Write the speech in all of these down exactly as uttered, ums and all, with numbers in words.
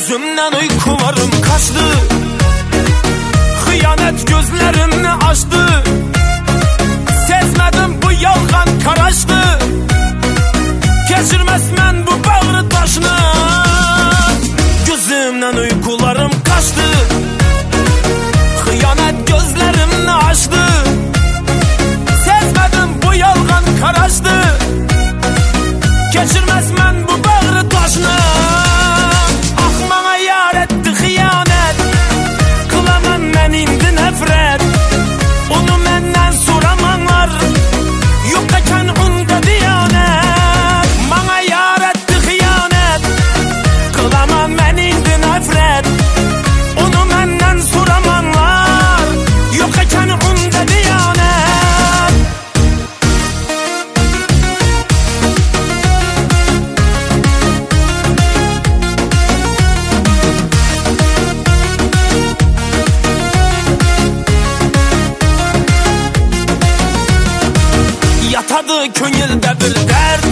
Gözümden uykularım kaçtı, hıyanet gözlerimni açtı. Sezmedim bu yalgan karaştı, geçirmez men bu bağrı taşını. Gözümden uykularım kaçtı, hıyanet gözlerimni açtı. Sezmedim bu yalgan karaştı, geçirmez men bu bağrı taşını. Ah bana yar etti hıyanet, kılamam men indi nefret. Onu menden soramanlar, yok eken onda diyanet. Bana yar etti hıyanet, kılamam men indi nefret. Onu menden soramanlar, yok eken onda diyanet. Yatadı könülde bir dert,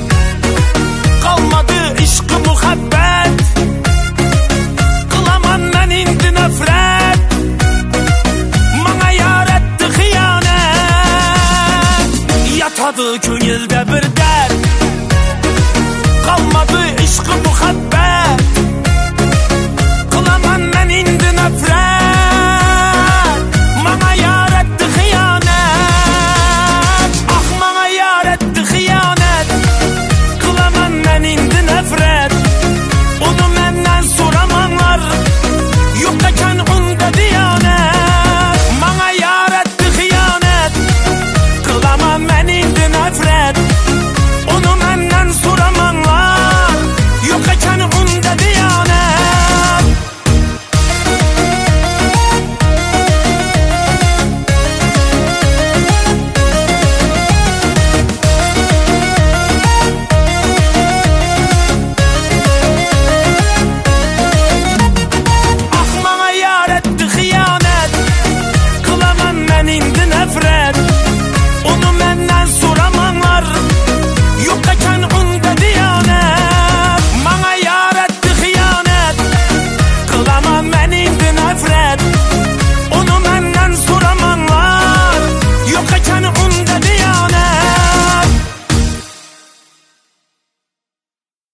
kalmadı işkı muhabbet. Kılaman men indi nefret, bana yar etti hıyanet. Yatadı könülde